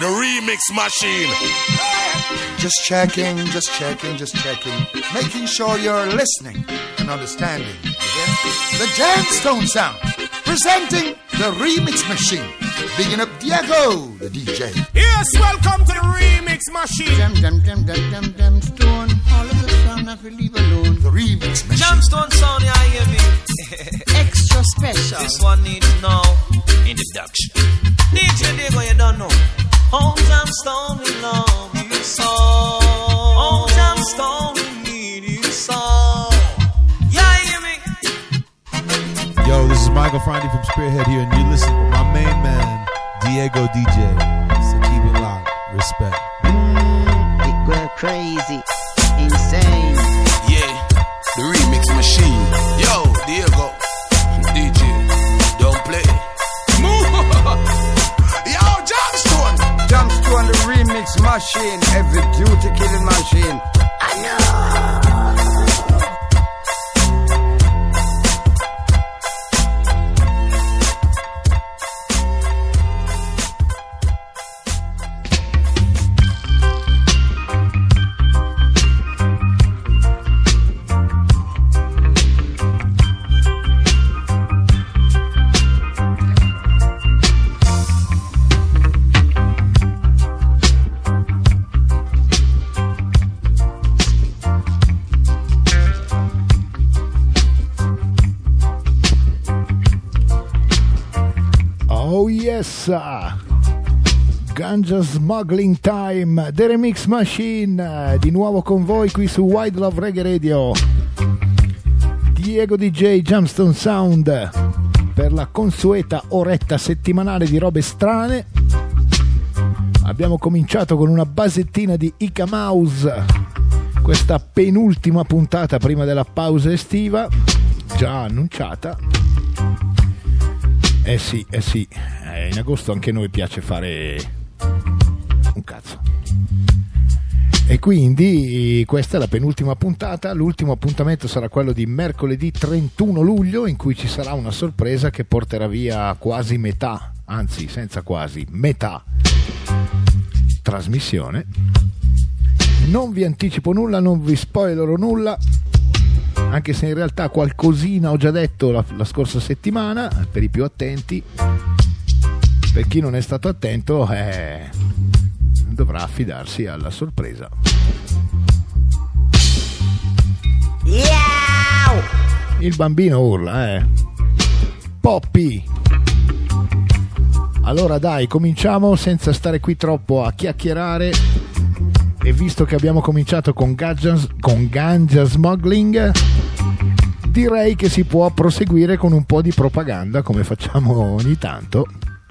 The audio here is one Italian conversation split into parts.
the remix machine. Just checking. Making sure you're listening and understanding. The Jamstone Sound, presenting the remix machine. Bigging up Diego, the DJ. Yes, welcome to the remix machine. Jamstone, all of the sound that we leave alone. The remix machine. Jamstone Sound, yeah, hear me? Extra special. This one needs no introduction. DJ Diego, you don't know. Oh, Jamstone, we love you so. Oh, Jamstone, we need you so. Yeah, hear me? Yo, this is Michael Franti from Spearhead here, and you listen to my main man, Diego DJ. So keep it locked. Respect. It go crazy, insane. Yeah, the remix machine. Yo, Diego, DJ, don't play. Yo, Jamstone. Jamstone, the remix machine. Every duty killing machine. I know. Oh yes, Ganja Smuggling Time, The Remix Machine, di nuovo con voi qui su Wide Love Reggae Radio. Diego DJ, Jamstone Sound, per la consueta oretta settimanale di robe strane. Abbiamo cominciato con una basettina di Ika Mouse, questa penultima puntata prima della pausa estiva, già annunciata. Eh sì, in agosto anche a noi piace fare un cazzo. E quindi questa è la penultima puntata. L'ultimo appuntamento sarà quello di mercoledì 31 luglio, in cui ci sarà una sorpresa che porterà via quasi metà, anzi senza quasi, metà trasmissione. Non vi anticipo nulla, non vi spoilerò nulla, anche se in realtà qualcosina ho già detto la scorsa settimana, per i più attenti. Per chi non è stato attento dovrà affidarsi alla sorpresa. Il bambino urla, Poppy. Allora dai, cominciamo senza stare qui troppo a chiacchierare. E visto che abbiamo cominciato con Ganja Smuggling, direi che si può proseguire con un po' di propaganda, come facciamo ogni tanto.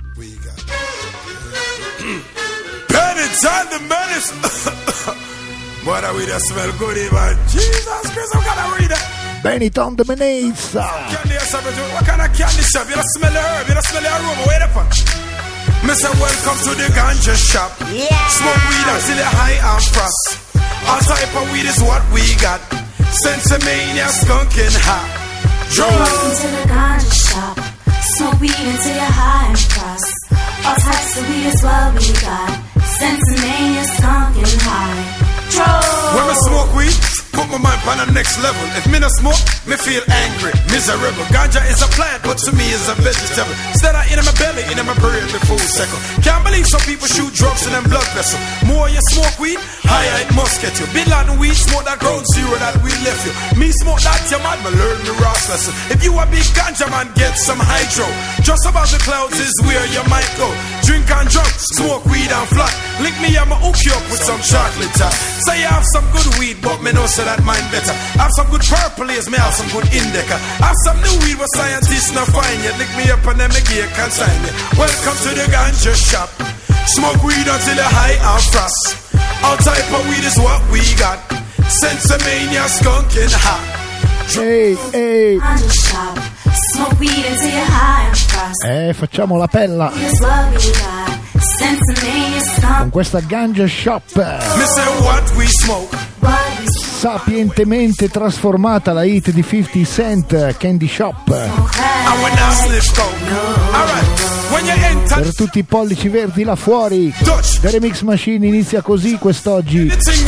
Penance and the menace. What are we that smell good even? Jesus Christ, I'm gonna read it. Benit on the Menace. What kind of candy shop? You don't smell the herb, you don't smell the aroma. Wait up. Mr. Welcome to the ganja shop. Smoke weed until you're high and frost. All type of weed is what we got. Sensimania, skunking hot. Welcome to the ganja shop. Smoke weed until you're high and frost. All types of weed is what we got. Sensimania, skunking high. When I smoke weed, put my mind on the next level. If me not smoke, me feel angry, miserable. Ganja is a plant, but to me is a vegetable. Instead of in my belly, in my brain, the full circle. Can't believe some people shoot drugs in them blood vessel. More you smoke weed, higher it must get you. Bin Laden weed, smoke that ground zero that we left you. Me smoke that, your man, me learn the Ross lesson. If you a big ganja man, get some hydro. Just above the clouds is where you might go. Drink and drunk, smoke weed and flat. Link me, I'ma hook you up with some chocolate top. Say you have some good weed, but me know say that mine better. Have some good purple haze, me have some good indica. Have some new weed what scientists not find yet. Lick me up and then me gear consign you. Welcome to the ganja shop. Smoke weed until you're high and frost. All type of weed is what we got. Sensimania, skunking hot. Hey. Ganja shop. Smoke weed until you're high and frost. Facciamo la pella Is what we got. Sensimania, skunk. con questa Ganja Shop. Me say what we smoke. Sapientemente trasformata la hit di 50 Cent, Candy Shop. I when I sniff coke. Alright, when you enter Per tutti i pollici verdi là fuori, The Remix Machine inizia così quest'oggi.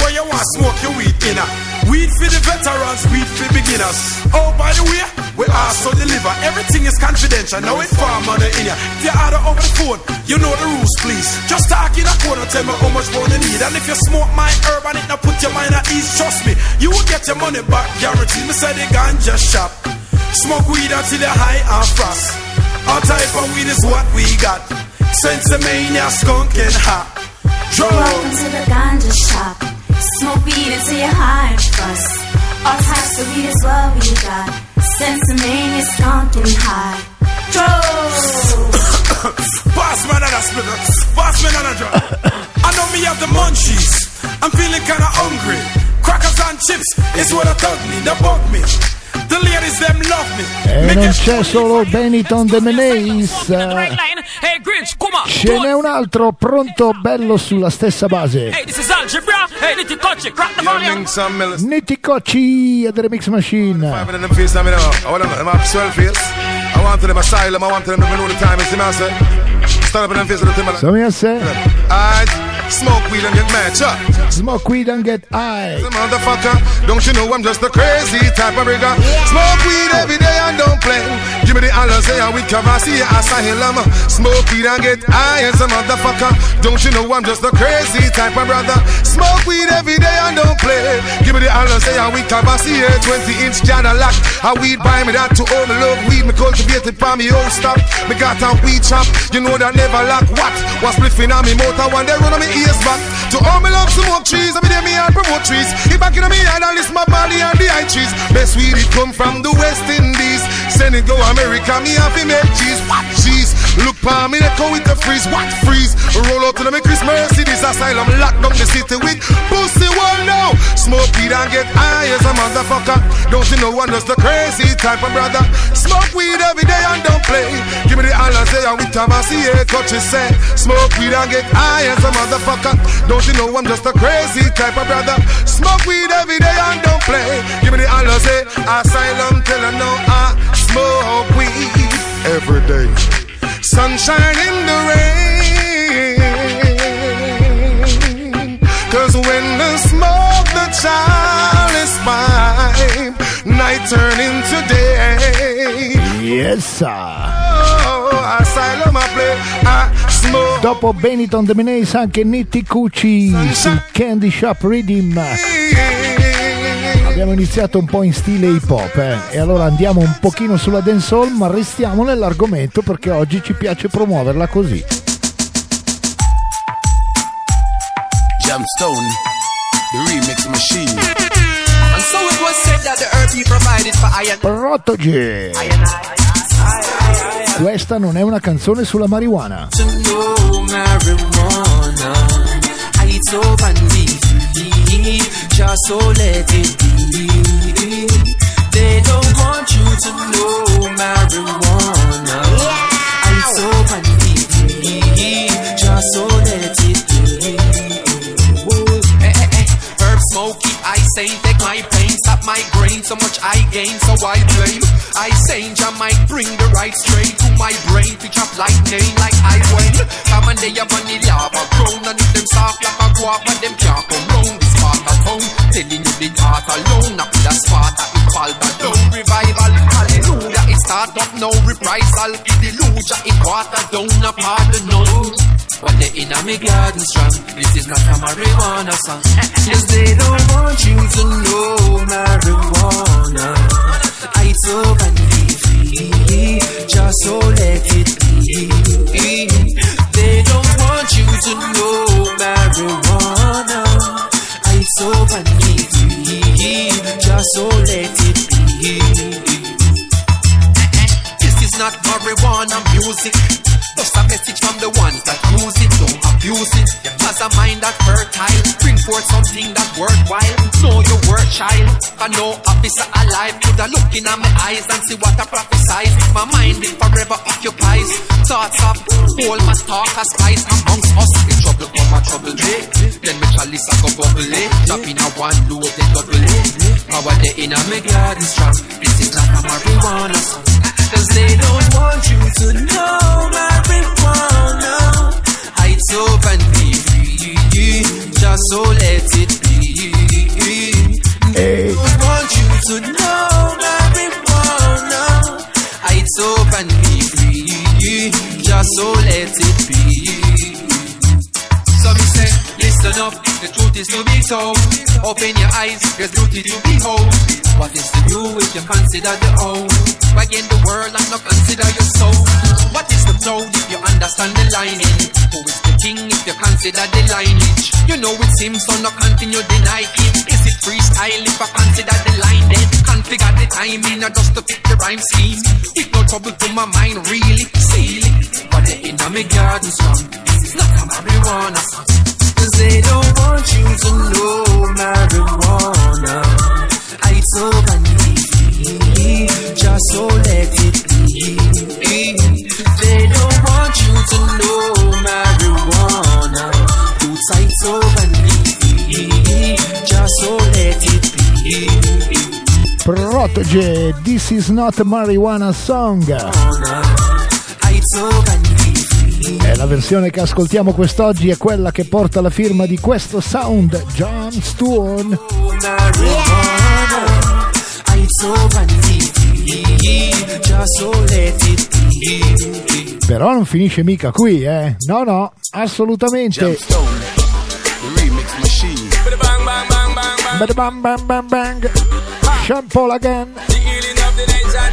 Weed for the veterans, weed for beginners. Oh, by the way, we also deliver. Everything is confidential, no inform on the in ya. If you order over the phone, you know the rules, please. Just talk in a corner, tell me how much more you need. And if you smoke my herb and it not put your mind at ease, trust me, you will get your money back, guaranteed. Me say the ganja shop. Smoke weed until you're high and frost. All type of weed is what we got. Sensimania, skunk and hot. Welcome to the ganja shop. Smoke weed until you're high and frost. All types of weed is what we got. Sensimania, skunk and high. Pass me another splitter. Pass me another drop. I know me have the munchies. I'm feeling kinda hungry. Crackers and chips is what I thug me. They bug me. The ladies them love me. E non c'è solo Benetton the Menace. Ce n'è un altro pronto bello sulla stessa base. Nitty Cocci at The Remix Machine. So me say, smoke weed and get mad, chuck. Smoke weed and get high. Motherfucker, don't you know I'm just a crazy type of rigger? Smoke weed every day and don't play. Give me the holler, say I with Kavasi, asylum. Smoke weed and get high as a motherfucker. Don't you know I'm just a crazy type of brother? Smoke weed every day and don't play. Give me the holler, say I with Kavasi, 20-inch Cadillac. I weed buy me that to all the love weed. Me cultivated by me old stop. Me got a weed chop, you know that never lack. What? Was spliffing on me motor one day run on me ears back. To all me love smoke trees, every day me and promote trees. If back in me hand I list my body and the high trees. Best weed it come from the West Indies. Send it go America, me have to make cheese. What cheese? Look pa me let go with the freeze. What freeze? Roll out to the Chris Mercedes asylum. Lock down the city with pussy wall now. Smoke weed and get high as a motherfucker. Don't you know I'm just a crazy type of brother? Smoke weed every day and don't play. Give me the holler, say I'm with Tabasi, coaches say. Smoke weed and get high as a motherfucker. Don't you know I'm just a crazy type of brother? Smoke weed every day and don't play. Give me the holler, say asylum, tell her no, I smoke weed every day. Sunshine in the rain. Cause when the smoke, the child is fine. Night turn into day. Yes, sir. Oh, asylum I play, I smoke. Dopo Benetton the Menace anche Nitty Cocci su Candy Shop Rhythm. Abbiamo iniziato un po' in stile hip hop e allora andiamo un pochino sulla dancehall, ma restiamo nell'argomento perché oggi ci piace promuoverla così. Jamstone, the remix machine. And so it was said that the earth he provided for iron. Protoge. Questa non è una canzone sulla marijuana. Just so let it be. They don't want you to know marijuana. I'm so free. Just so let it be. Herb smoky, I say take my pain, stop my brain. So much I gain, so I blame. I say I might bring the right strain to my brain to chop lightning like I win. Come and they have money lava grown and if them soft like a guava, them can't come round this part of town. Telling you the heart alone, not with a spot that we call the down. Revival, hallelujah, it start up now, reprisal. Delusion, it water down, a pardon none. When they in a me garden strong, this is not a marijuana song. Yes, they don't want you to know marijuana. I so free, just so let it be. They don't want you to know marijuana. I so free, just so let it be. This is not marijuana music. Just a message from the ones that use it, don't abuse it. Has a mind that fertile, bring forth something that worthwhile. Know your worth, child. I know officer alive, could I look in my eyes and see what I prophesize. My mind it forever occupies. Thoughts of whole my talk a spice amongst us. In trouble come a trouble day. Then me chalice a go bubble it. Drop in a one load then double it. Power day in a me garden strong. This is not a marijuana song. Cause they don't want you to know marijuana. just so let it be. So me say, listen up, the truth is to be told. Open your eyes, there's beauty to behold. What is the you if you consider the old? Why in the world and not consider your soul? What is the cloud if you understand the lining? Who is the king if you consider the lineage? You know it seems so, not continue deny him. Is it freestyle if I consider the line then? Configure the timing or just to pick the rhyme scheme. It's no trouble to my mind really, see it. But the in my garden song, it's not a marijuana song. Cause they don't want you to know marijuana. I told me, just so let it be. They don't want you to know marijuana. Roots I told me, just so let it be. Protege, This Is Not a Marijuana Song. E la versione che ascoltiamo quest'oggi è quella che porta la firma di questo sound, John Stewart. Però non finisce mica qui, eh? No, assolutamente. Remix machine. Bang bang bang bang bang. Sean Paul again. The healing of the nation,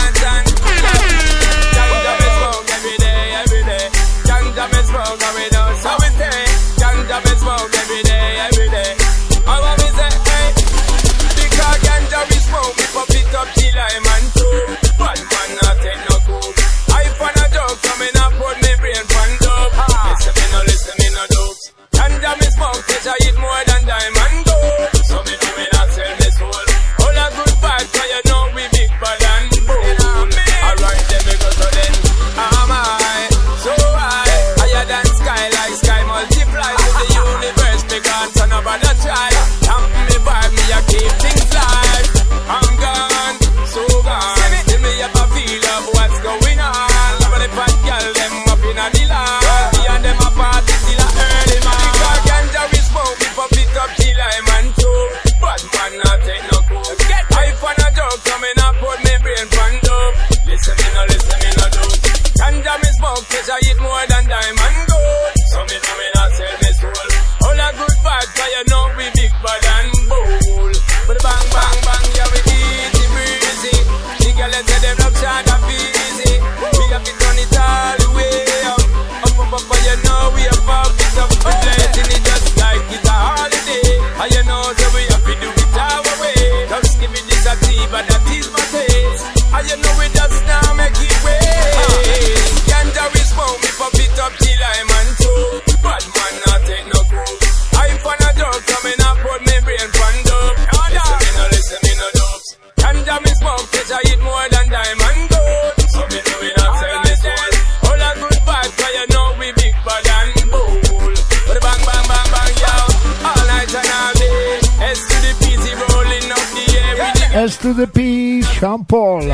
every day. Ganja me smoke and we don't so we say. Ganja me smoke every day. I want me say, hey, because ganja we smoke, we pop it up till I'm and two. Bad man not take no cool. I find a joke, so me not put me brain pan dope. Listen me no dopes. Ganja me smoke, catch I eat more than diamond gold. So me do me not sell me soul. All a good vibes, so you know we big bad and bold. Alright, then we go to then. Am I so high? Higher than sky, like sky multiply to the universe. Because son of a try. Tamp me vibe, me a keep things live. I'm gone, so gone. Still me have a feel of what's going on. But the fat girl, them up in a the line. Me and them a party till a early man. Because ganja we smoke, we pop it up till I'm and two. But man not take no cool. Get hype on a joke, so me not put me brain pan dope. Listen me no do. Ganja me smoke, cause I eat more than diamond gold. So me do me not sell me soul. All a good vibes, cause you know we big bad and bold. But bang bang bang, yeah we easy breezy. The girl say them love shot and easy. We have to turn it all the way up. Up, you know we have pop it up. We're blessing it just like it's a holiday. And you know so we have to do it our way. Just give me this a tea, but that is my taste. And you know we just now make it way. Ganja we smoke, we pop it up till I'm and two. Bad man not take no cool. I find a joke, so me not put me brain pan dope. Listen me no dopes. Ganja me smoke, cause I eat more than diamond gold. So me do me not sell me soul. All a good vibes, cause you know we big bad and bold. But bang bang bang bang, yo. All night and all day. S to the P, rolling up the air with the S to the P, Sean Paul,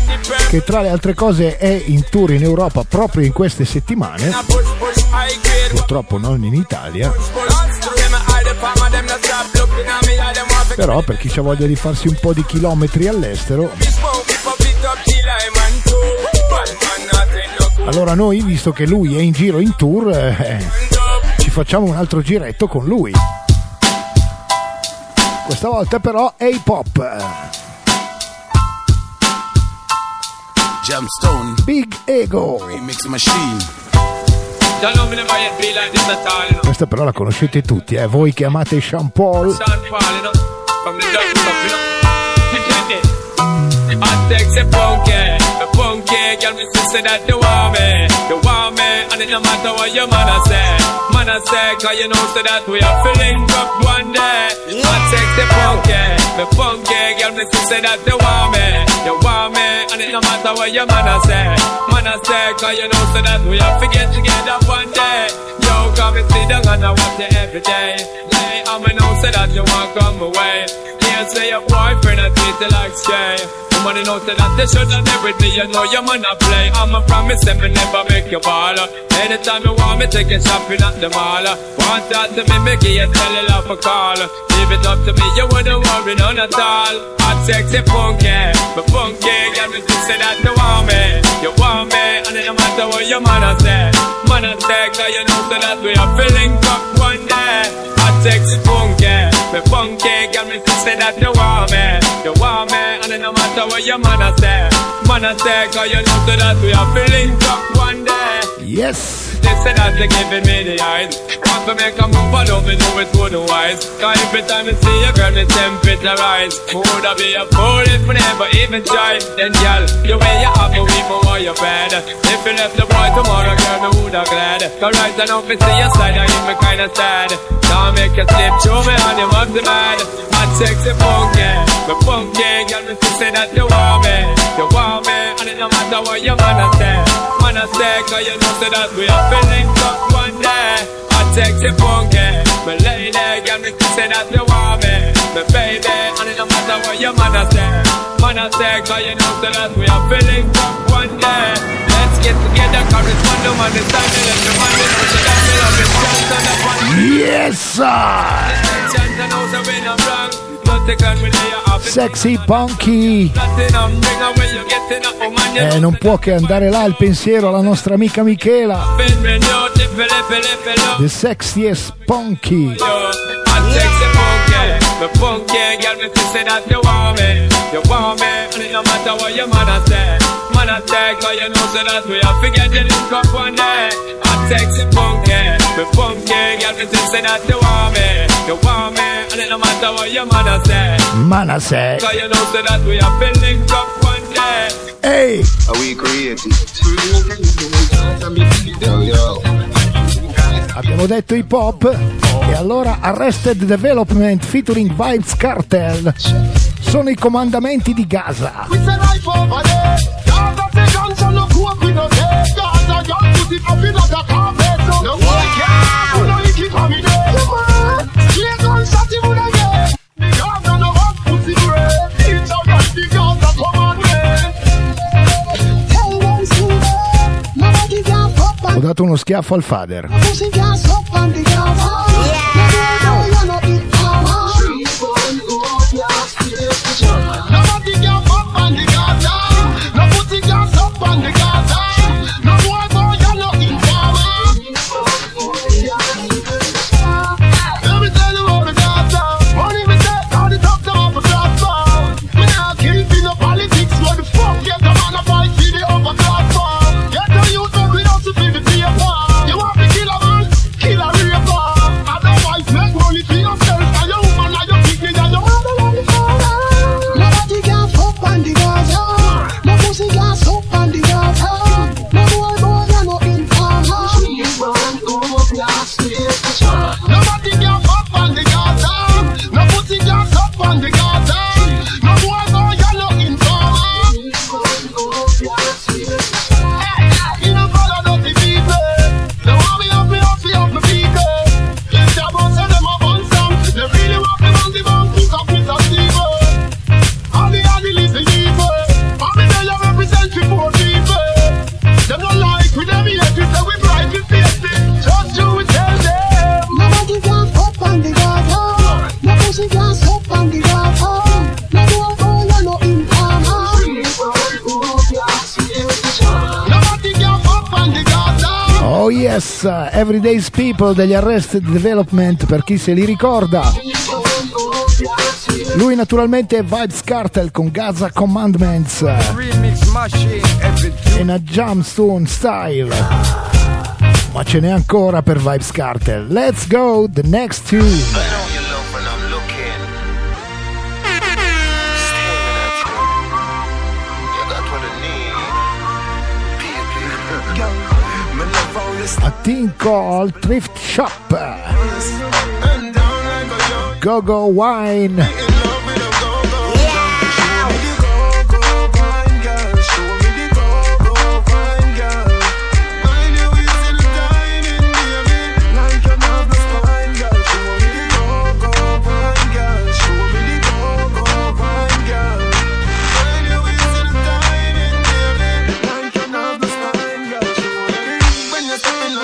che tra le altre cose è in tour in Europa proprio in queste settimane, purtroppo non in Italia, però per chi c'ha voglia di farsi un po' di chilometri all'estero, allora noi, visto che lui è in giro in tour, ci facciamo un altro giretto con lui. Questa volta però è hip hop. Jamstone Big Ego Remix Machine. Questa però la conoscete tutti, voi che amate Sean Paul. Girl, me say that they want me, and it no matter what your man a say, cause you know say that we are feeling up one day. I take the funky, girl, me say that they want me, and it no matter what your man a say, cause you know say that we are forget together one day. Yo, come and sit down and I watch you every day. I'ma know say that you want come away. you say your boyfriend I treat you like stray. Money know say that they shouldn't live with me. You know your man a play. I'm a promise that me never make you ball. Anytime you want me, take a shopping at the mall. Want that to me, make you tell you love a call. Leave it up to me, you wouldn't worry none at all. Hot, sexy, funky, but funky. Got me to say that you want me. You want me, and it no matter what your man a say. Man a say, cause you know so that we are feeling up one day. Hot, sexy, funky, but funky. Got me to say that you want me. You want me, and it no matter what your man a say. Man a say, cause you know so that we are feeling up one day. Yes. They say that they're giving me the eyes. Want to make a move, but don't be know it wouldn't wise. Cause every time you see a girl, the temperature rise. Would I be a fool if we never even try? Then girl, the way you have a weep on your bed. If you left the boy tomorrow, girl, me woulda glad. Cause right now, if you see your side, I give me kinda sad. Now make you slip through me and you must be mad. Hot, sexy, funky, but funky. Girl, me say that you want me. You want me, and it no matter what your man a say. Man a say, cause you know so that we are feeling up one day. Hot, sexy, funky, my lady. Girl, me say that you want me. My baby, and it no matter what your man a say. Man a say, cause you know so that we are feeling up one day. Let's get together, cause it's one no man is time. Let the man is pushing that me love is chance on the one. Yes, Sexy Punky. Non può che andare là il pensiero alla nostra amica Michela. The Sexiest Punky. Sexy funky, the funky girl, me say that you want me, and it no matter what your man a say. Man a say, cause you know so that we are forgetting link up one day. Hot, sexy funky, the funky girl, me say that you want me, and it no matter what your man a say. Man a say, cause you know so that we are link up one day. Hey, are we creative? Abbiamo detto hip hop e allora Arrested Development featuring Vybz Kartel sono i comandamenti di Gaza. Ho dato uno schiaffo al fader. Yes, Everyday's People degli Arrested Development, per chi se li ricorda. Lui naturalmente è Vybz Kartel con Gaza Commandments in a Jamstone style, ma ce n'è ancora per Vybz Kartel. Let's go, the next tune. A thing called Thrift Shop. Go-Go Wine.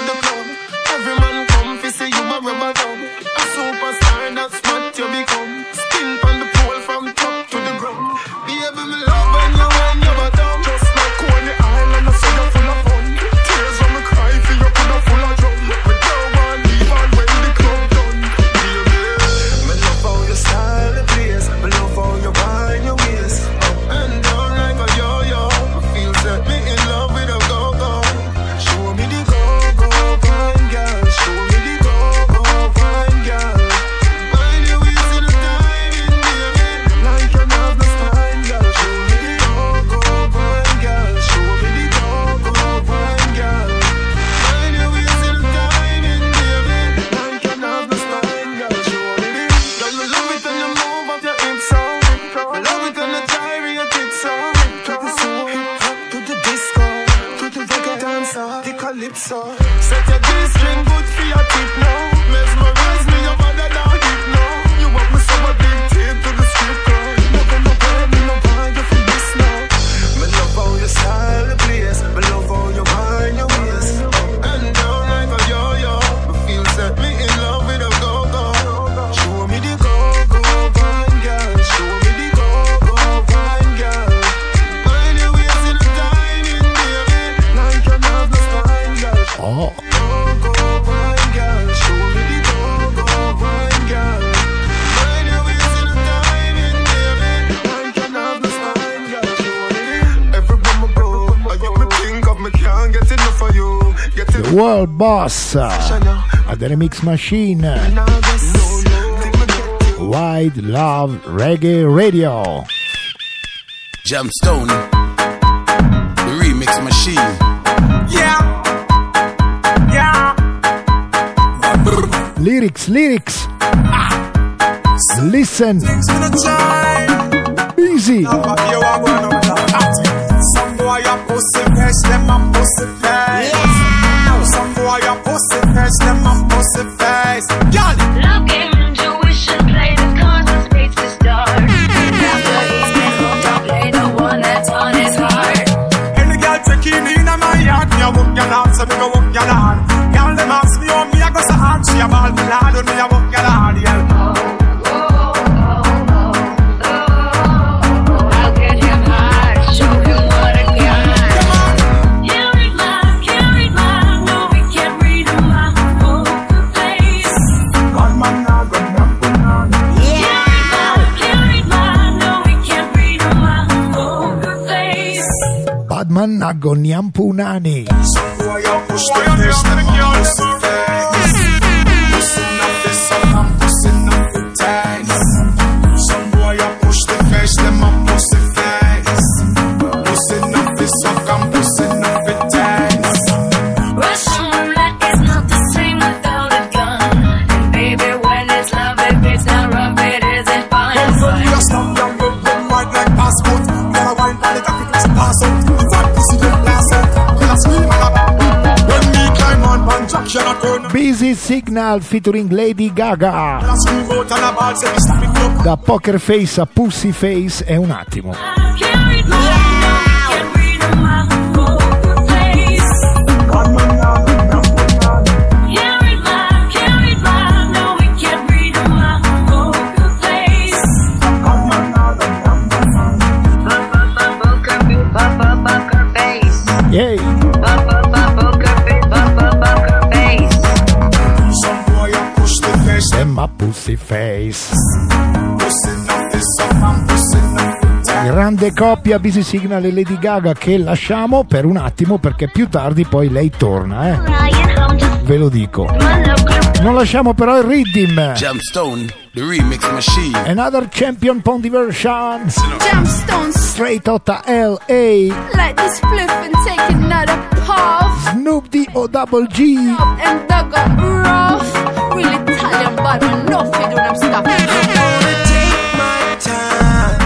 the club. Every man come fi see you a rubber dub. A superstar, that's what you become. Spin on the pole from top to the ground. Baby, me love when you wind your bottom. Just like Coney Island, I say you're full of fun. Tears when me cry for you, could have full of drum. Me don't want leave on when the club done. Baby, me love how you style the place. Me love how you wind your waist up and down like a yo-yo. I feel set me in love with a go-go. Show me the go-go, fine girl. Show me the go-go, fine girl. Mind your waist in the timing, baby, like you have no spine, girl. Show me the go-go, fine girl. Show me the go-go, fine girl. Mind your waist in the timing, baby, like you have no spine, girl. Show me the. Girl, you love it when you move up your hips so. You love it when you gyre your tits so. To the soul, to the disco, to the reggae dancer, the calypso. Set your G-string good for your tip now. Mesmerize me, your mother down hip now. You want me so addicted to the strip club. No gonna burn me, no buy you for this now. Me love how you style the place. Me love how you wind your waist up and down like a yo-yo. Me feel set me in love with a go-go. Show me the go-go, fine girl. Show me the go-go, fine girl. Mind your waist in the timing, baby, like you have no spine, girl. Oh, Go-go, fine girl. Show me the go-go, fine girl. Mind your waist in the timing, baby, like you have no spine, girl. Show me the. Everywhere me go, I get me think of me can't get enough of you. Get the World Boss at the Remix Machine. Wide Love Reggae Radio. Jamstone, the remix machine. Yeah. Lyrics. Listen. Easy. Some boy a pussy fresh, them a pussy face. Some boy a pussy fresh, them a pussy face. Girl, Love game, intuition, play the cards and spades to start. After he's been hooked, I'll play the one that's on his heart. any girl taking me in my yard, me a walk your lad, so me go walk your lad. Girl, them ask me how me a go so hard, she a ball me lad, and me a walk your lad, yeah. I'll get him high, show him what I got. Can't read mine, no, we can't read my poker face. Gunman now, gunman, gunman. Can't read mine, no, we can't read my poker face. Badman Agoniam Punani. Some boy a push the fish, them a pussy face. Pussy na fish, some pussy na fit taste. Some boy a push the fish, them a pussy face. Pussy na fish, some pussy na fit taste. Russian roulette is not the same without a gun. And baby, when it's love, if it's not rough, it isn't fun. When you stop down, you run white like passport. Gotta wine for the cocky, it's pass out. In fact, this is the last out. When I scream, I got when me climb on, man, Jack, you not turn. Busy Signal featuring Lady Gaga. When I scream out and a ball, say me stop it up. Da Poker Face a Pussy Face è un attimo. Can't read my can't read my poker face. Gunman now, gunman, gunman. Can't read my, no, we can't read my poker face. Gunman now, gunman, gunman. Poker face. Yay! Poker face. Some boy a push the fish, Them a Pussy Face. pussy na fish, some pussy na fit taste. Grande coppia Busy Signal e Lady Gaga che lasciamo per un attimo perché più tardi poi lei torna, ve lo dico. Non lasciamo però il rhythm. Jamstone, the remix machine. Another champion Pondy version. Gemstones, Straight outta LA. light the spliff and take another puff. Snoop D O double G. And dug up rough. Real Italian, but no figure them stuff. Take my time.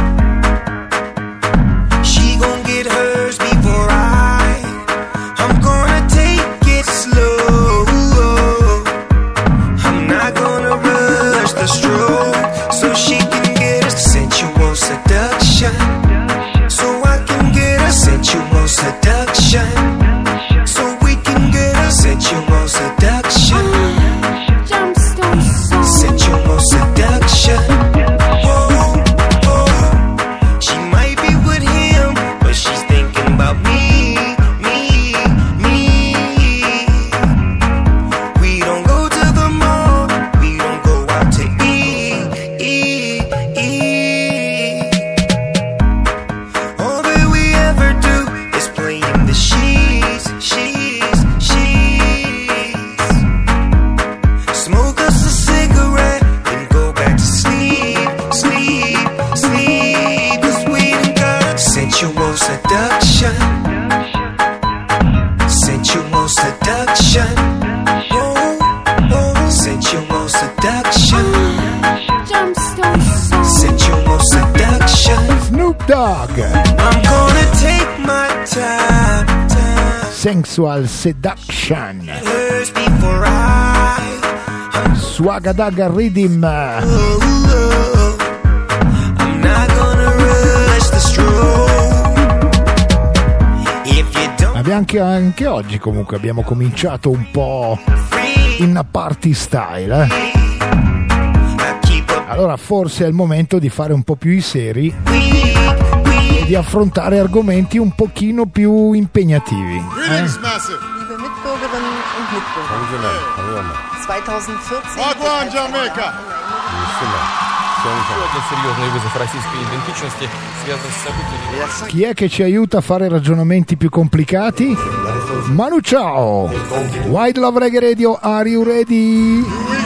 She gon' get hers before I'm gonna take it slow. I'm not gonna rush the stroke, so she can get a sensual seduction. So I can get a sensual seduction. So we can get a sensual seduction. Sensual Seduction. Swagadaga Rhythm. Anche oggi comunque abbiamo cominciato un po' in party style, Allora forse è il momento di fare un po' più i seri e di affrontare argomenti un pochino più impegnativi. Liebe Mitbürgerinnen und Mitbürger, 2014 Wagwan, Jamaica! Chi è che ci aiuta a fare ragionamenti più complicati? Manu Ciao! Wide Love Reggae Radio, are you ready?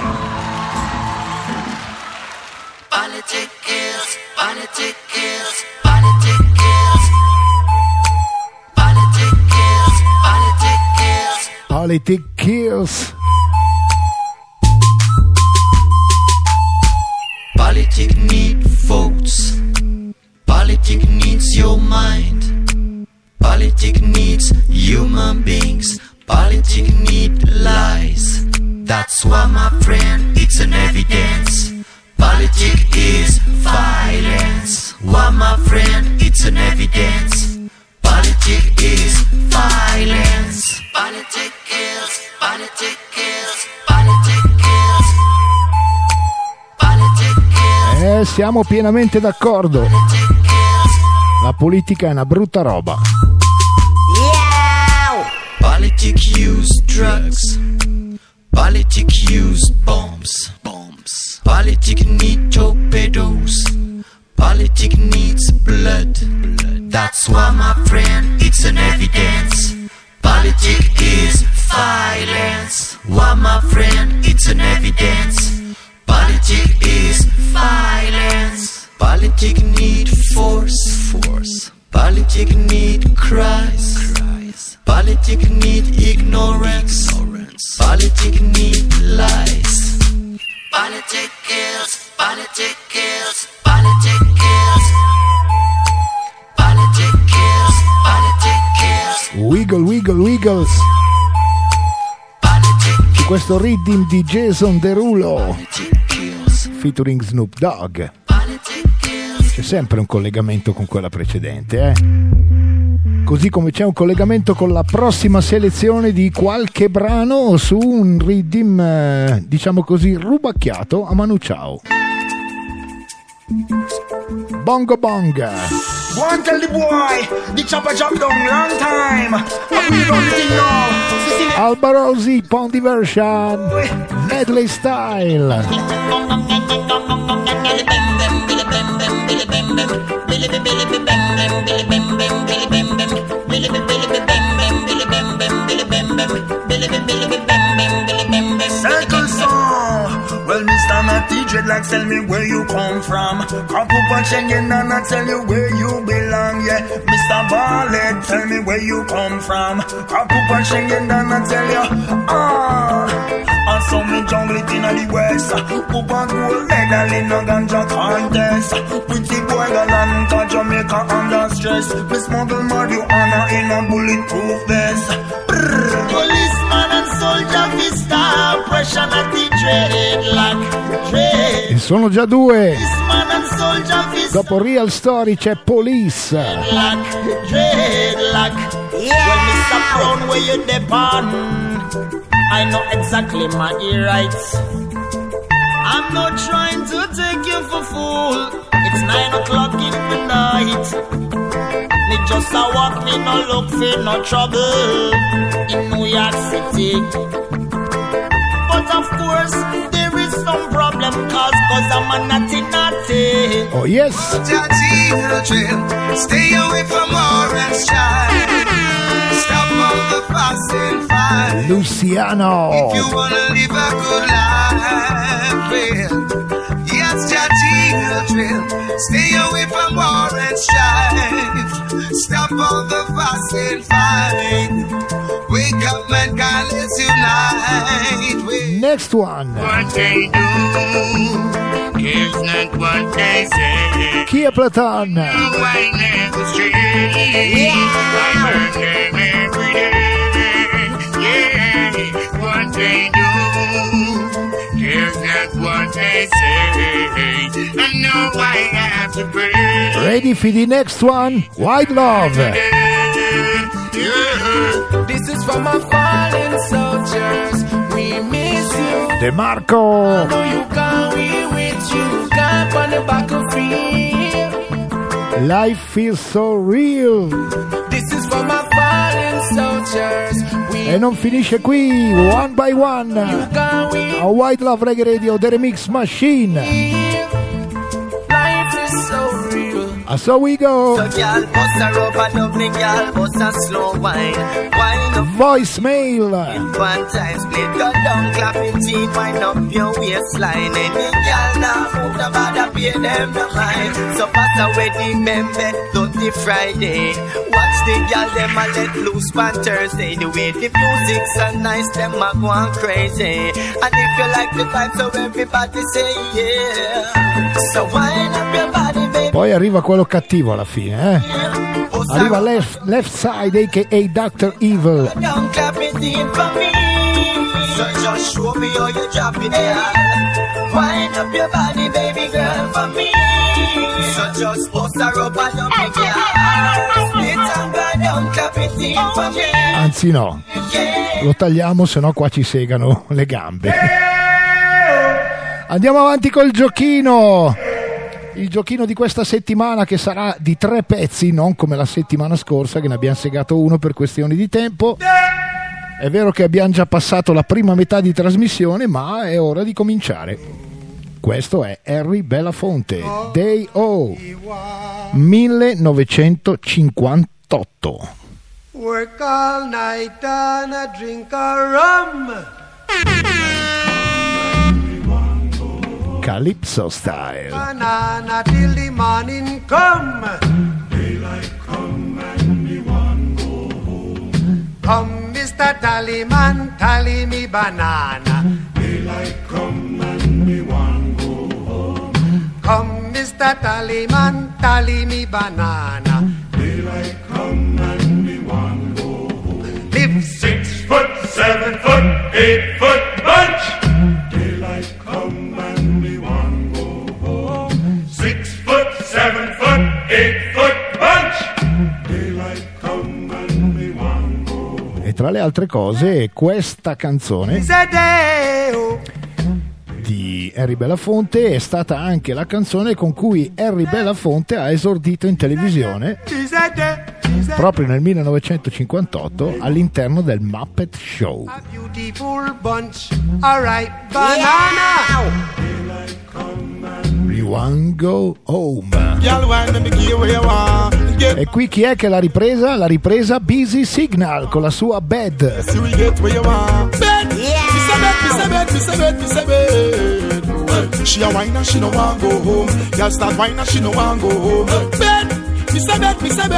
Politic kills. Politic need votes. Politic needs your mind. Politic needs human beings. Politic need lies. That's why, my friend, it's an evidence. Politic is violence. Why, my friend, it's an evidence. Politic is violence. Politic kills. Politic kills. Politic kills. Siamo pienamente d'accordo. La politica è una brutta roba. Politic use drugs. Politic use bombs. Politic need torpedoes. Politic needs blood. That's why, my friend, it's an evidence. Politic is violence. Why, my friend, it's an evidence. Politic is violence. Politic need force. Politic need cries. Politic need ignorance. Politic need lies. Politic kills. Politic kills. Politic kills. Politic kills. Politic kills. Wiggle Wiggles. Su questo rhythm di Jason Derulo featuring Snoop Dogg. C'è sempre un collegamento con quella precedente, Così come c'è un collegamento con la prossima selezione di qualche brano su un rhythm, diciamo così, rubacchiato a Manu Ciao. Bongo Bonga. Go and tell the boy, the chopper drop down long time. I will run the thing now. Albarosi Pondi version, medley style. Circle song. Well, Mr. Natty Dreadlocks, tell me where you come from. Come up and Schengen and I tell you where you belong, yeah. Mr. Ballet, tell me where you come from. Come up and Schengen and I tell you, and so me jungle it in the west. Up and gold medal in a ganja contest. Pretty boy galanta Jamaica under stress. Me smuggle marijuana in a bulletproof vest. Policeman and soldier vista, pressure at the dreadlock. E sono già due. Dopo Real Story c'è Police. Dreadlock. Well, Mr. Brown, where you depend? I know exactly my rights. I'm not trying to take you for fool. It's 9 o'clock in the night. Me just a walk, me no look for no trouble in New York City. But of course, there is some problem cause I'm a naughty. Oh yes. Stay away from orange child. Stop all the fuss and fight. Luciano. If you wanna live a good life, well, yes, children. Stay away from orange child. Stop all the fuss and fight. Wake up, mankind, let's unite. Well, next one. What they do is not what they say. Kia Platon. White never straight. I burn them every day. they do. Here's not what they say. I know I have to pray. Ready for the next one? White Love. This is for my fallen soldiers. We miss you. De Marco. I know you gone, we with you. Gone on the battlefield. Life feels so real. This is for my fallen soldiers. E non finisce qui, One by One. A White Love Reggae Radio, The Remix Machine. Life is so real. So we go. So girl, bust a rubber dubbing, girl, bust a slow wine. Wine up. Voicemail. One time split, go down, clap your teeth, wind up your waistline. Any girl now, move the bother, pay them no mind. So pass away the member, Dirty Friday. Watch the girl, them a let loose on Thursday. The way the music's so nice, them a go on crazy. And if you like the vibe, so everybody say yeah. So wind up your body, baby. Poi arriva quello cattivo alla fine, Arriva left Side, a.k.a. Dr. Evil. Don't clap it in for me. So just show me how you drop it down. Wind up your body, baby girl, for me. So just bust a rubber down the girl. Split and go down, clap it in for me. Anzi no, lo tagliamo, sennò qua ci segano le gambe. Andiamo avanti col giochino. Il giochino di questa settimana, che sarà di 3 pezzi, non come la settimana scorsa che ne abbiamo segato uno per questioni di tempo. È vero che abbiamo già passato la prima metà di trasmissione, ma è ora di cominciare. Questo è Harry Belafonte, Day O, 1958. Work all night and a drink a rum. Calypso style. Banana till the morning come. Daylight come and me one go home. Come, Mr. Tallyman, tally me banana. Daylight come and me one go home. Come, Mr. Tallyman, tally me banana. Daylight come and me one go home. Live 6 foot, 7 foot, 8 foot bunch. Daylight come and me one go home. 6 foot, 7 foot, 8 foot bunch. Daylight come and me one go home. E tra le altre cose, questa canzone di Harry Belafonte è stata anche la canzone con cui Harry Belafonte ha esordito in televisione proprio nel 1958 all'interno del Muppet Show. A beautiful bunch, alright, banana. We want go home. E qui chi è che l'ha ripresa? L'ha ripresa Busy Signal con la sua Bed. She a whine and she no want go home. Girl start whine and she no want go home. Bed, me say bed.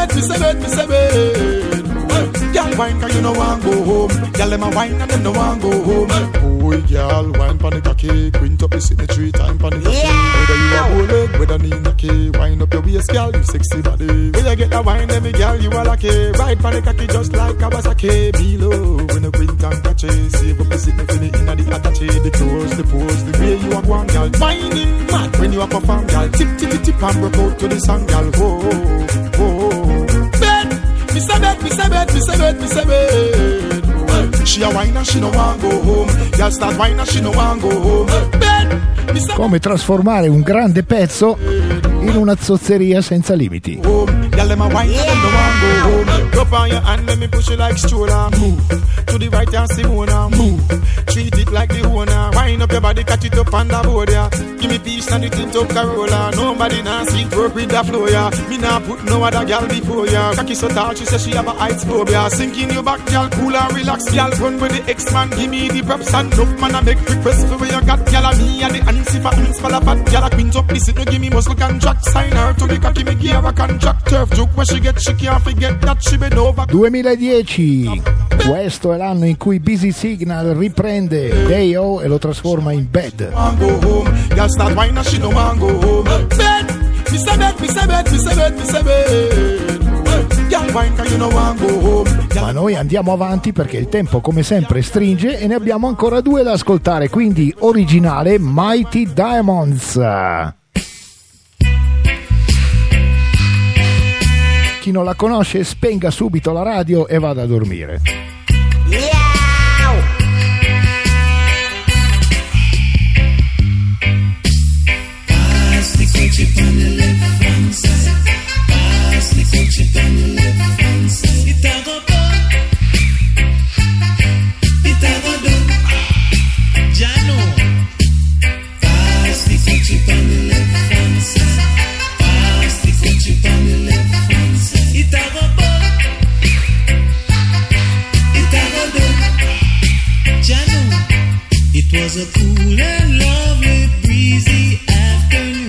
Girl whine 'cause you no want go home. Girl them a whine and them no want go home. Boy, girl whine pon the cocky, quint up the sitting 3 times pon the cocky. Whether you a bullet, whether knee knocky, whine up your waist, girl, you sexy body. When you get the whine, then me girl, you a lucky. Ride pon the cocky just like Kawasaki. Below when the quint and catchy, save up the sitting for the inna the attache. The pose, the way you a go on, girl, whining mad when you a perform, girl. Tip and broke out to the song, girl. Oh. Bed, me say bed. She a whine and she no want go home. Girl start whine and she no want go home. Bed, me say Come trasformare un grande pezzo in una zozzeria senza limiti. Girl them a whine and them no want go home. Drop on your hand, let me push you like stroller. Move to the right and Simona. Move, treat it like the owner. Wind up your body, catch it up on the board, yeah. Give me peace and the tint up Corolla. Nobody now see it work with the flow, yeah. Me nah put no other girl before, yeah. Cocky so tall, she say she have a heights phobia. Sink in your back, girl, cool and relax, girl. Run with the X-Man, give me the props and enough man, I make request for where you got, girl. And me and the answer for ants for the fat, girl. I quint up, listen, you give me muscle contract. Sign her to the cocky, me give her a contract. Turf joke where she get, she can't forget that she been over. 2010, questo è l'anno in cui Busy Signal riprende Day O e lo trasforma in Bed. Girl start whine and she no want go home. Bed, me say bed. Girl Girl, wine, 'cause you know want go home. Ma noi andiamo avanti perché il tempo come sempre stringe e ne abbiamo ancora due da ascoltare, quindi originale Mighty Diamonds. Chi non la conosce spenga subito la radio e vada a dormire. Chip on the left hand side. Pass the chip on the left hand side. It a go bun. It a go done. Jano. Pass the chip on the left hand side. Pass the chip on the left hand side. It a go bun. It a go done. Jano. It was a cool and lovely breezy afternoon.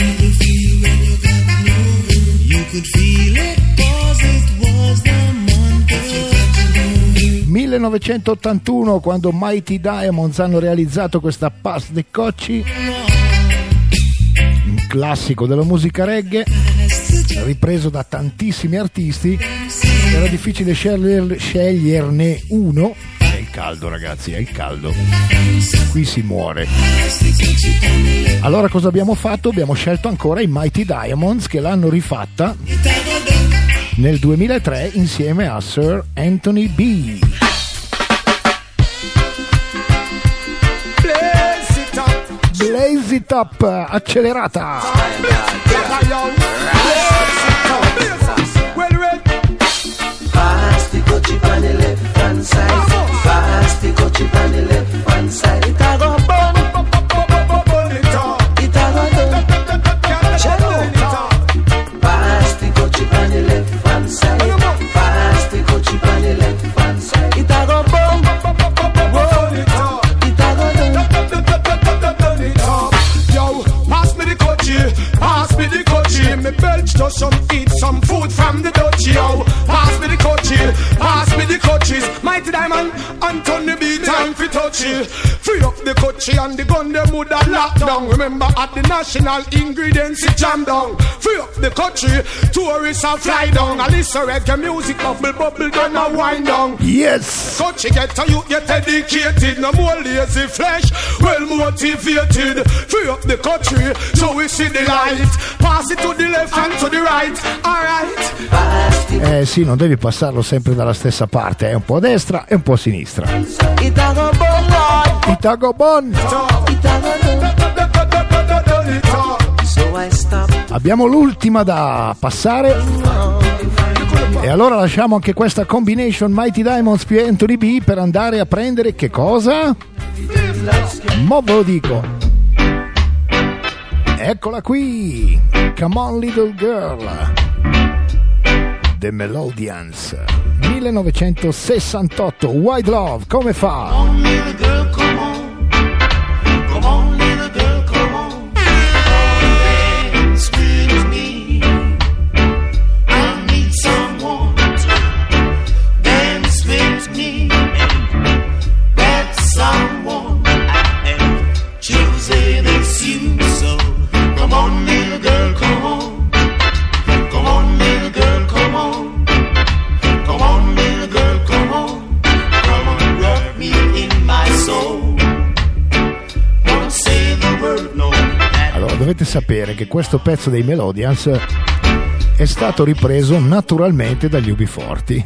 Could feel it 'cause it was the month of 1981, quando Mighty Diamonds hanno realizzato questa Pass the Cocci, un classico della musica reggae, ripreso da tantissimi artisti. Era difficile sceglierne uno. È il caldo, ragazzi, è il caldo. Qui si muore. Allora cosa abbiamo fatto? Abbiamo scelto ancora i Mighty Diamonds, che l'hanno rifatta nel 2003 insieme a Sir Anthony B. Blaze it up, accelerata. Pass the chip on the left hand side. Pass the chip on the left hand side. It a go bun. It a go done. Pass the chip on the left hand side. Pass the chip on the left hand side. It a go bun. It a go done. Yo, pass me the coachie, pass me the coachie. Me belch to some eat some food from the Dutchie. Yo, pass me the coachie, pass me the coaches. Mighty Diamond, Anthony B, time for touchy. Free up the coachie and the gun them would have locked down. Remember at the national ingredients it jam down. Free up the coachie, tourists are fly down. A listen reggae music, bubble bubble, then a wind down. Yes. Coachie get to you, get dedicated. No more lazy flesh, well motivated. Free up the coachie, so we see the light. Pass it to the left and to the right. Alright. Sì, non devi passarlo sempre dalla stessa parte, è un po' a destra e un po' a sinistra. Itago Bon. Abbiamo l'ultima da passare e allora lasciamo anche questa combination Mighty Diamonds più Anthony B per andare a prendere che cosa? Mo ve lo dico. Eccola qui, Come On Little Girl, The Melodians, 1968, White Love, come fa? Come on, little girl, come on. Come on, little girl, come on. Dance with me. I need someone to dance with me. That someone I am choosing is you. So come on, little girl, come on. Come on, little girl, come on. Come on, little girl, come on. Come on, rock me in my soul. Won't say the word no. Allora, dovete sapere che questo pezzo dei Melodians è stato ripreso naturalmente dagli UB40.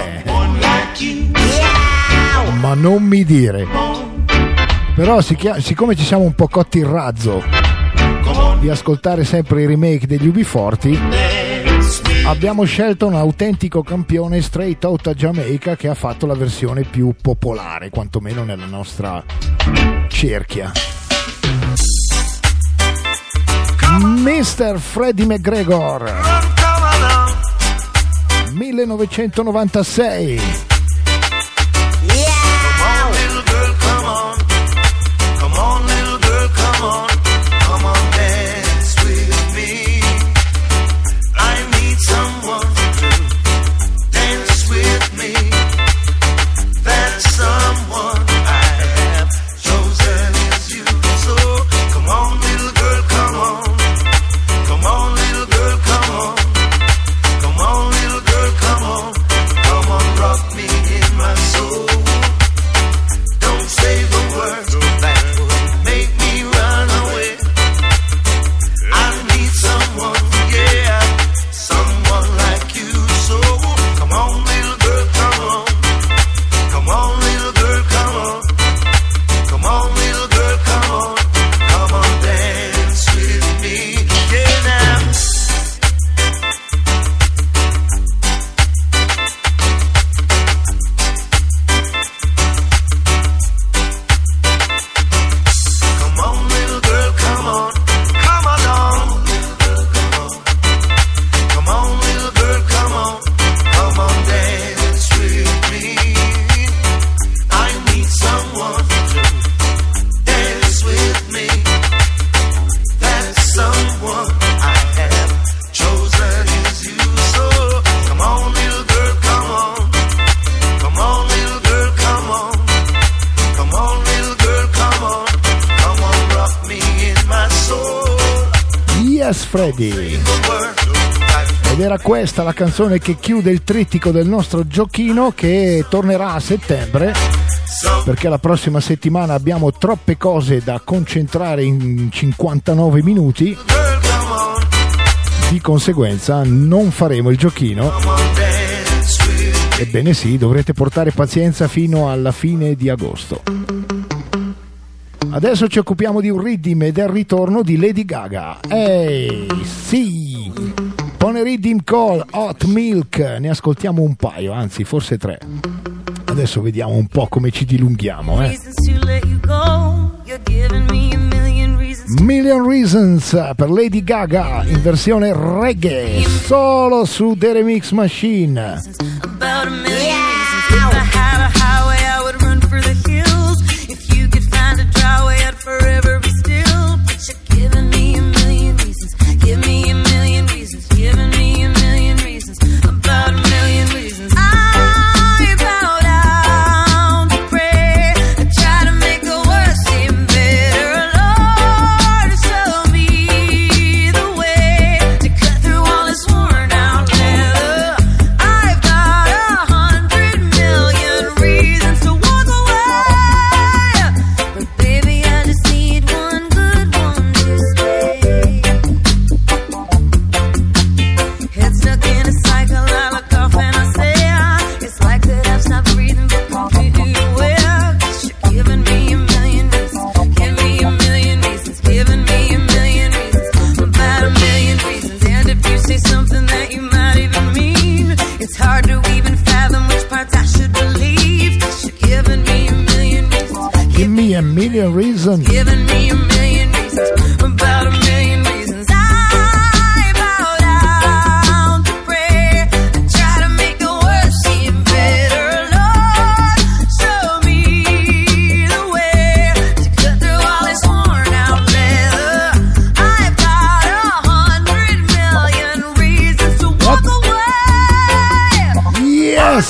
Ma non mi dire. Però siccome ci siamo un po' cotti il razzo di ascoltare sempre i remake degli UB40, abbiamo scelto un autentico campione straight out a Jamaica che ha fatto la versione più popolare, quantomeno nella nostra cerchia. Mr. Freddie McGregor, 1996. Come on, little girl, Yes Freddy. Ed era questa la canzone che chiude il trittico del nostro giochino, che tornerà a settembre, perché la prossima settimana abbiamo troppe cose da concentrare in 59 minuti. Di conseguenza non faremo il giochino. Ebbene sì, dovrete portare pazienza fino alla fine di agosto. Adesso ci occupiamo di un riddim e del ritorno di Lady Gaga. Ehi, sì! Pone riddim call Hot Milk, ne ascoltiamo un paio, anzi forse 3. Adesso vediamo un po' come ci dilunghiamo, Million Reasons per Lady Gaga in versione reggae, solo su The Remix Machine. About a million reasons. If I had a highway, I would run for the hills. If you could find a dry way, I'd forever be still. But you're giving me a million reasons. Give me a million reasons. Giving me a million reasons. About a million reasons. I bow down to pray. I try to make the worst seem better. Lord, show me the way to cut through all this worn out leather. I've got 100 million reasons to walk away, but baby, I just need one good one to stay. Head stuck in a cycle, I look off and I say, it's like that I've stopped breathing but completely aware. 'Cause you're giving me a million reasons. Give me a million reasons. Giving me a million reasons. About a million reasons. And if you say something that you might even mean, it's hard to even fathom which parts I should believe. 'Cause you're giving me a million reasons. Give me a million reasons. Giving me a million reasons. About a million reasons. I bow down to pray. I try to make the worst seem better. Lord, show me the way to cut through all this worn out leather. I've got 100 million reasons to walk away. Yes!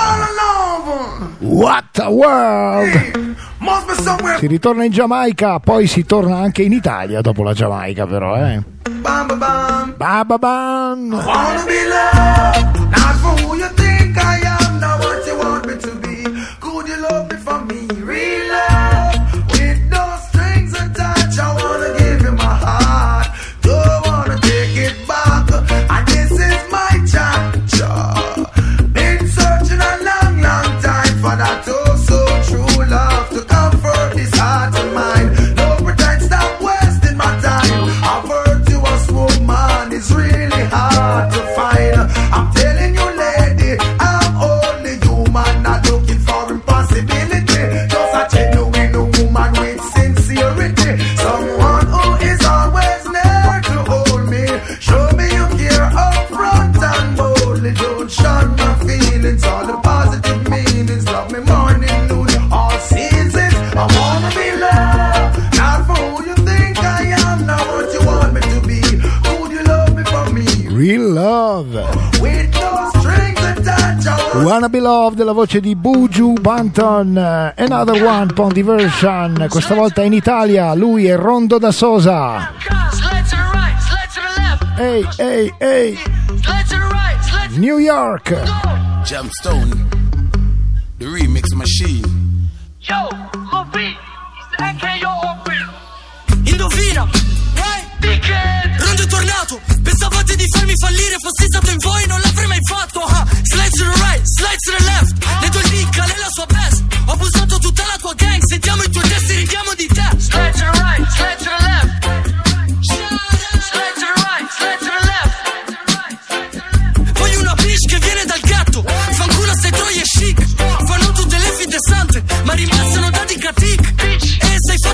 What a world! Si ritorna in Giamaica, poi si torna anche in Italia dopo la Giamaica, però, Bam, bam, bam. Ba ba bam. I wanna be loved, not for who you think I am, not what you want me to be. Could you love me for me? Real love, with no strings attached. I wanna give you my heart, don't wanna take it back. And this is my chance. Been searching a long, long time for that oh so true love to comfort this heart of mine. No pretend, stop wasting my time. I've heard you a smoke man, it's really hard to find. I'm telling you, lady, I'm only human, not looking for impossibility. Just a genuine woman with sincerity, someone who is always there to hold me. Show me you care up front and boldly. Don't shun my feelings, all the positive meanings. Love me morning, noon, all seasons. I wanna be loved, not for who you think I am, not what you want me to be. Could you love me for me? Real love. With no strings attached. I Wanna Be Loved, la voce di Buju Banton. Another one, Pondi version. Questa volta in Italia, lui è Rondo da Sosa. Ehi, ehi, ehi. New York. Gemstone, the remix machine. Yo, Moby, indovina, Rondo è tornato. Pensavate di farmi fallire, fossi stato in voi non l'avrei mai fatto. Slide to the right, slide to the left. Le tue dica, lei la sua best. Ho abusato tutta la tua gang, sentiamo i tuoi testi, ridiamo di te. Slide to the right, slide to the left. Slide to the right, slide to the left. Voglio una bitch che viene dal ghetto. Fanculo ste troie chic. Fanno tutte le finte sante, ma rimassano da dicatic. E sei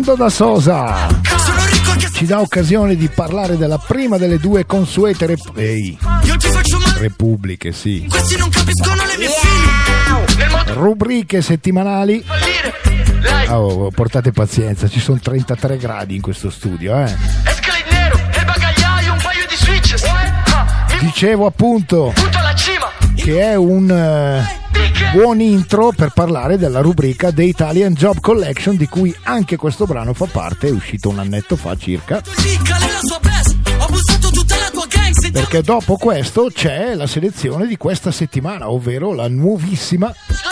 Nando da Sosa ci dà occasione di parlare della prima delle due consuete repubbliche, sì. Questi non capiscono le mie figlie. Rubriche settimanali. Oh, portate pazienza, ci sono 33 gradi in questo studio, Escalade nero e bagagliaio, un paio di switches. Dicevo appunto che è un buon intro per parlare della rubrica The Italian Job Collection, di cui anche questo brano fa parte, è uscito un annetto fa circa. Perché dopo questo c'è la selezione di questa settimana, ovvero la nuovissima,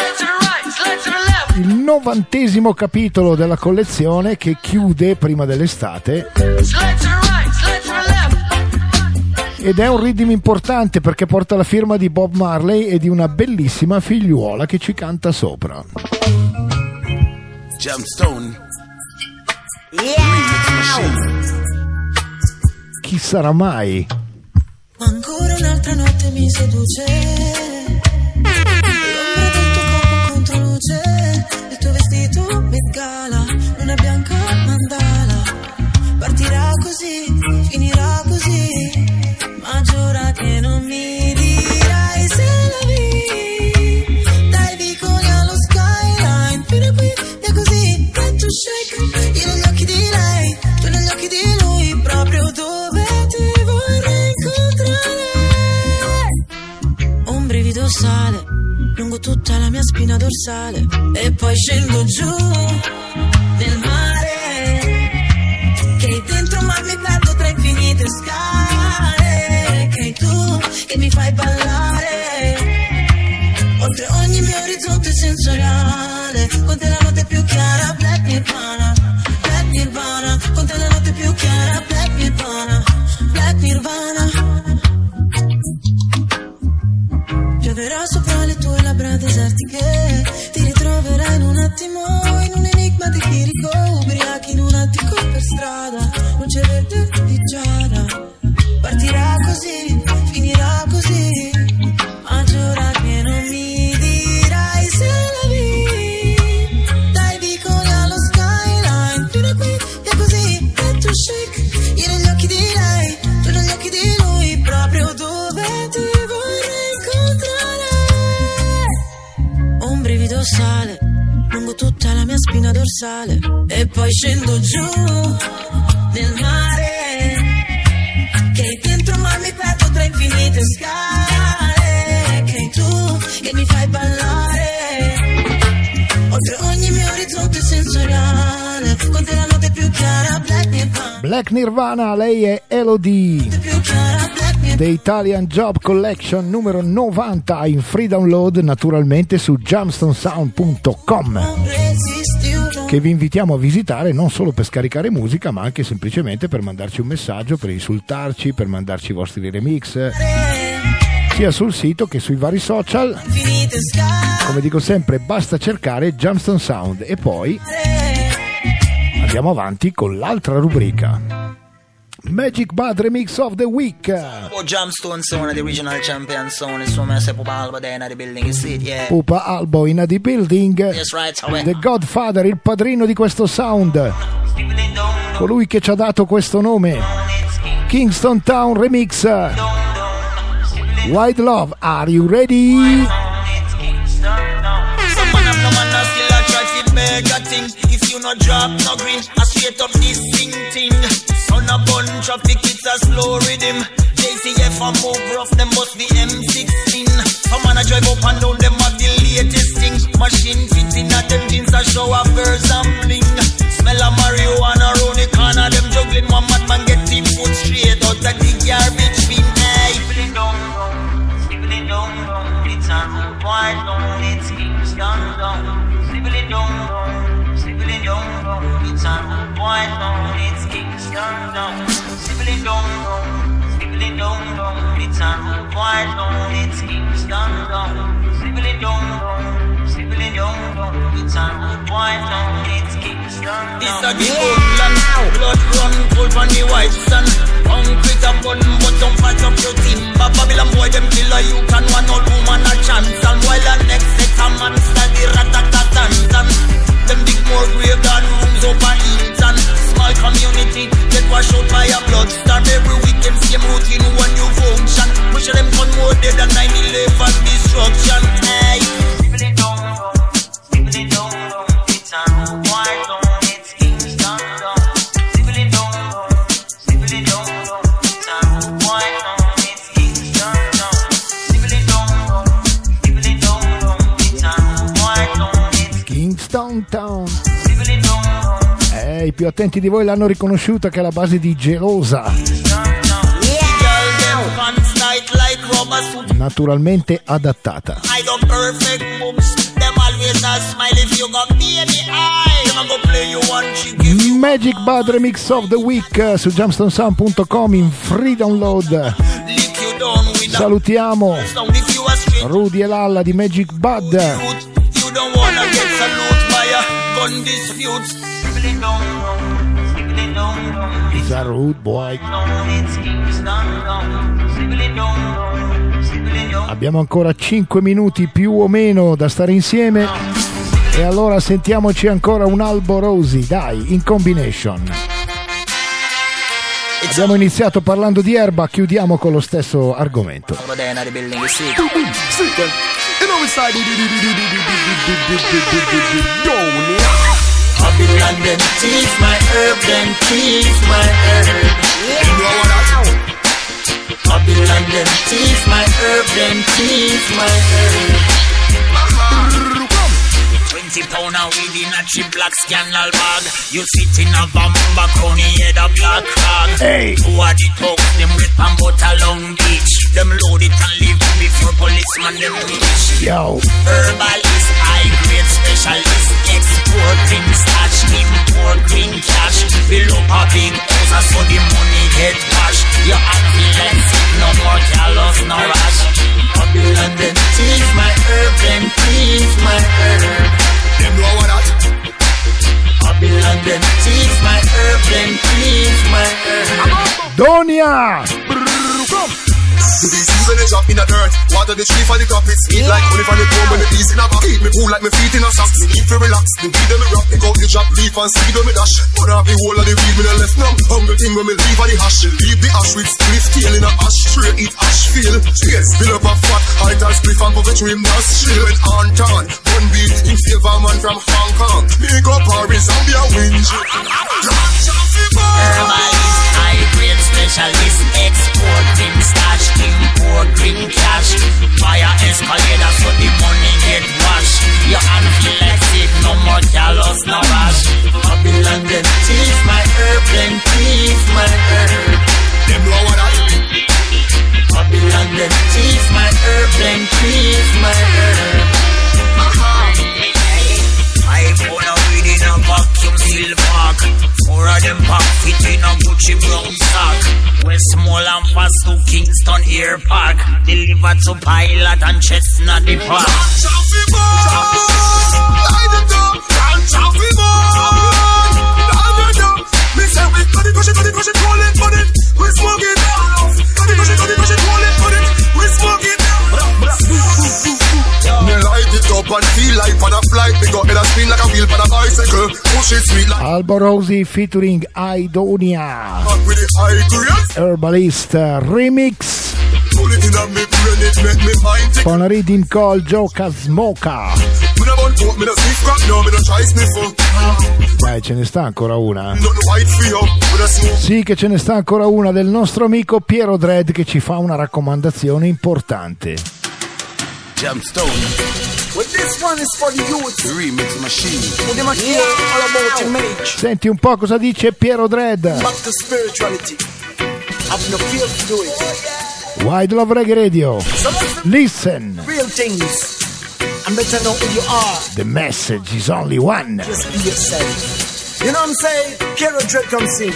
il 90° capitolo della collezione che chiude prima dell'estate. Ed è un riddim importante perché porta la firma di Bob Marley e di una bellissima figliuola che ci canta sopra. Jamstone. Chi sarà mai? Ancora un'altra notte mi seduce, l'ombra del tuo corpo contro luce, il tuo vestito met gala, luna bianca mandala. Partirà così, finirà così, ma giura che non mi dirai se la vi. Dai vicoli allo skyline, fino a qui è così, get to shake. Io negli occhi di lei, tu negli occhi di lui, proprio dove ti vorrei incontrare. Un brivido sale lungo tutta la mia spina dorsale e poi scendo giù nel mare, che dentro ma mi perdo tra infinite scale, che tu che mi fai ballare oltre ogni mio orizzonte sensoriale, con te la notte più chiara, Black Nirvana, Black Nirvana, con te la notte più chiara, Black Nirvana, Black Nirvana. Pioverà sopra le tue labbra desertiche, ti ritroverai in un attimo in un enigma di chirico, ubriachi in un attico per strada, luce verde di giada. Partirà così, finirà così, ma giura che non mi dirai se la vi. Dai vicoli allo skyline, fino a qui è così, get to shake. Io negli occhi di lei, tu negli occhi di lui, proprio dove ti vorrei incontrare. Un brivido sale lungo tutta la mia spina dorsale e poi scendo giù nel mare, che dentro ma mi perdo tra infinite scale, che tu che mi fai ballare oltre ogni mio orizzonte sensoriale, con te la notte più chiara, Black Nirvana. Black Nirvana, lei è Elodie. The Italian Job Collection numero 90 in free download naturalmente su jamstonesound.com, che vi invitiamo a visitare non solo per scaricare musica ma anche semplicemente per mandarci un messaggio, per insultarci, per mandarci i vostri remix, sia sul sito che sui vari social. Come dico sempre, basta cercare Jamstone Sound e poi andiamo avanti con l'altra rubrica, Magic Bad Remix of the Week. Oh, Jamstone Sound, the original champion sound. It's from Pupa Albo there in the building, you see it, yeah. Pupa Albo in the building. Yes, right, The Godfather, il padrino di questo sound, colui che ci ha dato questo nome. Kingston Town Remix, Wild Love, are you ready? If you not drop no green, I straight up this thing. On a bunch of tickets a slow rhythm. JCF a move rough, them must be M16. Some man a drive up and down, them have the latest thing. Machine fitting at them jeans a show of girls and bling. Smell of marijuana round the corner, them juggling. One madman get him foot straight out of the garbage bin. Hey, sibling down, sibling down, it's a rude wide down, it's Kingston down. Sibling down, sibling down, it's a rude wide down, it's Kingston down. Sibling down, sibling down, it's a rude wide down, it's Kingston down. Sibling down, sibling down, it's a rude wide down, it's Kingston down. It's a the Oakland, blood run cold from the white sun. Hungry to bun, but don't fight up your team. But Babylon boy, them killer, you can one old woman a chance. And while the next set a man study rat-a-tat-tan-tan. Them dig more grave than rooms over Eaton. Stone Town. I più attenti di voi l'hanno riconosciuta che è la base di Gelosa. Naturalmente adattata. Magic Bud Remix of the Week su jamstonesound.com in free download. Salutiamo Rudy e Lalla di Magic Bud. He's a rude boy. Abbiamo ancora 5 minuti più o meno da stare insieme e allora sentiamoci ancora un Albo Rosi, dai, in combination. Abbiamo iniziato parlando di erba, chiudiamo con lo stesso argomento. Babylon them teeth my herb, them teeth my herb. You know what I Babylon them teeth my herb, them teeth my herb. 20 pound of weed in a cheap black scandal bag. You sit in a bamba coney head a black crag. Hey. Who are the talks, them red pan butter Long Beach. Them load it and leave before policeman them reach. Yo. Herbalist, high grade specialist. Exporting starch, import green cash. Build up a big house so the money get cash. Your ambulance, no more callous, no rush. Babylon them teeth my herb, them teeth my herb. Them know what that? Babylon them teeth my herb, them teeth my herb. Donia! To be season is up in the dirt. Water the tree for the top. It's sweet like honey from the comb when the bees in a back. Keep me cool like my feet in a socks. Me need to relax. The weed them me rock. Take out the drop leaf and seed on me dash. Put up the whole of the weed me the left numb. Hungry thing when me leave for the hash. Leave the ash with spliff tail in a ash tray. Eat ash feel. Cheers. Fill up a fat. High tall spliff and puppetry him nostril. When on turn. One beat in favor man from Hong Kong. Make up Paris and be a winch. Herbalist, high grade specialist. Exporting starch, import green cash. Fire escalator so the money get washed. Your hand feel like sick, no more callous, no rush. Babylon them teeth my herb, them teeth my herb. Them know what I do. Babylon them teeth my herb, them teeth my herb. I found a weed in a vacuum seal pack. 4 of them pack fit in a Gucci brown sack. West Small and fast to Kingston Air Park. Deliver to Pilot and Chestnut the Park. Me say we got it, push it, roll it, put it. We smoke it down. Got it, push it, roll it, put it. We smoke it down. Me light it up and feel like on a flight. Me got it a spin like a wheel on a bicycle. Push it sweet like Albo Rosi featuring Idonia. Herbalist remix. Pull it in and me brain it make me mind it. Con a reading call Joka Smoka. Me no want to, me no sniff crack, no, me no try sniffle. Dai, ce ne sta ancora una. Sì, che ce ne sta ancora una del nostro amico Piero Dredd che ci fa una raccomandazione importante. Jamstone. Well, this one is for the youth. The remix machine. For the machine, all about image. Senti un po' cosa dice Piero Dredd. Back to spirituality. Have no fear to do it. Wide Love Reggae Radio. Listen. Real things. And better know who you are. The message is only one. Just be yourself. You know what I'm saying? Piero Dredd comes in.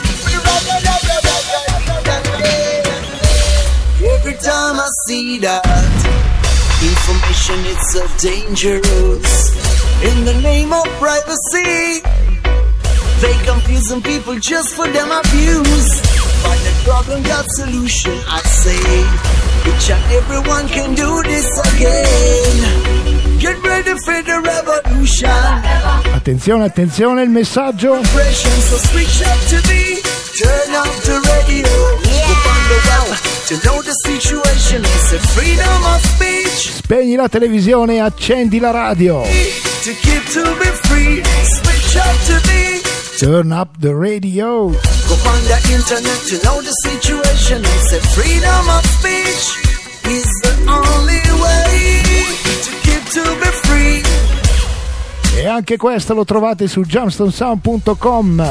Every time I see that information, it's so dangerous. In the name of privacy, they confusing people just for them abuse. But the problem got solution, I say. Each and everyone can do this again. Get ready for the revolution. Attenzione, attenzione, il messaggio. So switch up to me. Turn up the radio. Look on the web to know the situation. It's a freedom of speech. Spegni la televisione e accendi la radio. To keep to be free. Switch up to me. Turn up the radio. Go on the internet to know the situation. It's a freedom of speech. Is the only way to keep to be free. E anche questa lo trovate su jamstonesound.com.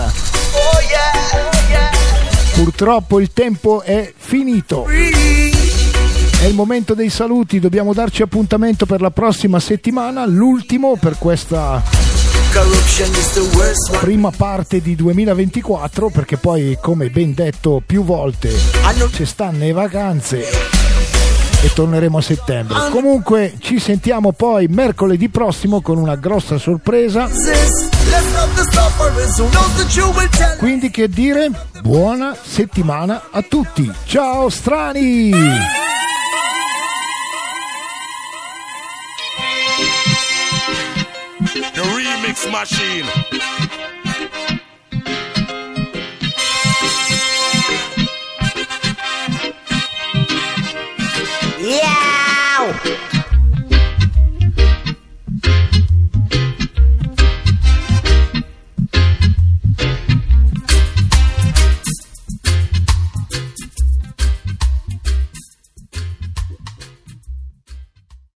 Purtroppo il tempo è finito. È il momento dei saluti, dobbiamo darci appuntamento per la prossima settimana, l'ultimo per questa prima parte di 2024, perché poi, come ben detto più volte, ci stanno le vacanze e torneremo a settembre. Comunque ci sentiamo poi mercoledì prossimo con una grossa sorpresa. Quindi che dire? Buona settimana a tutti. Ciao strani! The remix machine.